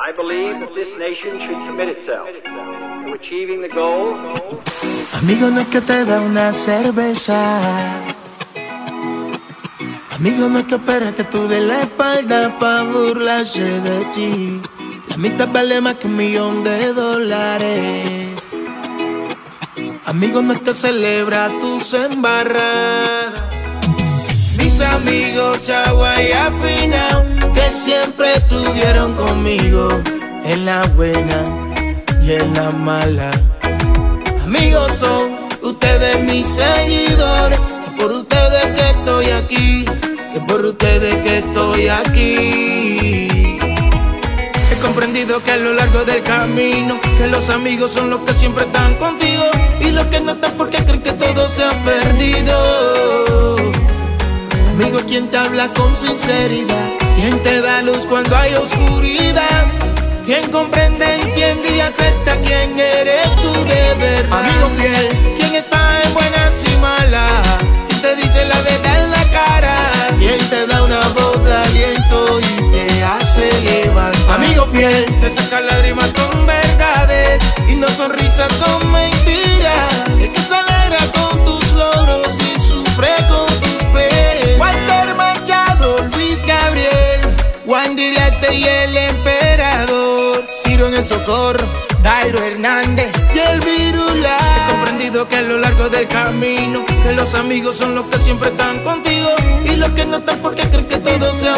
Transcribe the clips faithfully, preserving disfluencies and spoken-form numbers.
I believe that this nation should commit itself to achieving the goal. Amigo, no es que te da una cerveza. Amigo, no es que espera que tú des la espalda pa' burlarse de ti. La mitad vale más que un millón de dólares. Amigo, no es que celebra tus embarradas. Mis amigos Chagua y Afinao, que siempre estuvieron conmigo en la buena y en la mala. Amigos son ustedes mis seguidores, que por ustedes que estoy aquí, que por ustedes que estoy aquí. He comprendido que a lo largo del camino, que los amigos son los que siempre están contigo, y los que no están porque creen que todo se ha perdido. Amigo, quien te habla con sinceridad, quien te da luz cuando hay oscuridad, quien comprende, entiende y acepta quién eres tú de verdad. Amigo fiel, quien está en buenas y malas, quien te dice la verdad en la cara, quien te da una voz de aliento y te hace levantar. Amigo fiel, te saca lágrimas con verdades y no sonrisas con mentiras, el que se alegra con tus logros y sufre con tus penas. Walter Machado, Luis Gabriel, Juan Direte y el Emperador, Ciro en el Socorro, Dairo Hernández y el Virula. He comprendido que a lo largo del camino, que los amigos son los que siempre están contigo, y los que no están porque creen que todo se ha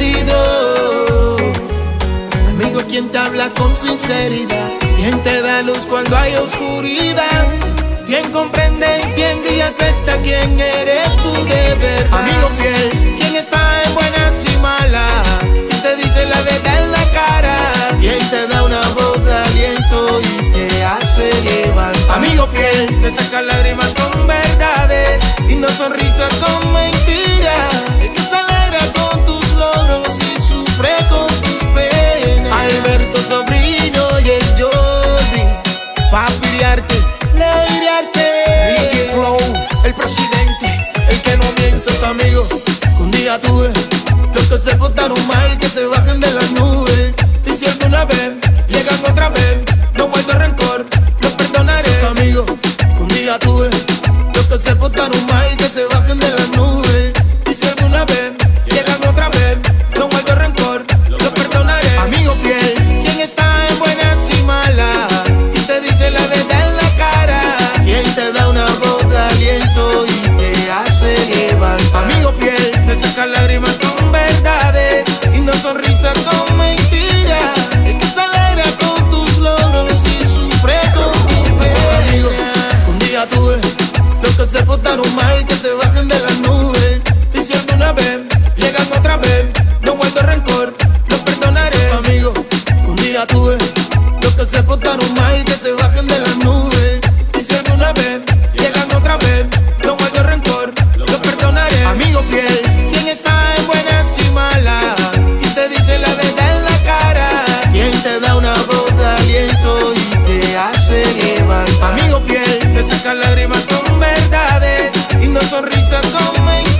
perdido. Amigo, quien te habla con sinceridad, quien te da luz cuando hay oscuridad, quien comprende, entiende y acepta quién eres tú de verdad. Amigo fiel, quien está en buenas y malas, quien te dice la verdad en la cara, quien te da una voz de aliento y te hace levantar. Amigo fiel, te saca lágrimas con verdades y no sonrisas con mentiras, el que se alegra con tus logros y sufre con tus penas. Alberto Sobrino y el Jordi, Papi Arte, Lady Arte, Ricky Flow, el presidente, el que no piensa es amigo. Un día tuve los que se portaron mal, que se bajen de las nubes. Y si alguna vez llegan otra vez, no guardo rencor, los perdonaré. Esos amigos, un día tuve los que se portaron mal, que se bajen de las nubes. Y si alguna vez llegan otra vez, no guardo rencor, los perdonaré. Amigo fiel, quien está en buenas y malas, quien te dice la verdad en la cara, quien te da una voz de aliento y te hace levantar. Amigo fiel, te saca lágrimas con verdades y no sonrisas con mentiras, el que se alegra con tus logros y sufre con tus penas. Amigos, un día tuve los que se portaron mal, que se bajen de las nubes. Y si alguna vez llegan otra vez, no guardo rencor, los perdonaré. Esos amigos, un día tuve los que se portaron mal, que se bajen de las nubes. Y si alguna vez llegan otra vez, no guardo rencor, los perdonaré. Amigo fiel, quien está en buenas y malas, quien te dice la verdad en la cara, quien te da una voz de aliento y te hace levantar. Amigo fiel, te saca lágrimas con verdades y no sonrisas con mentiras,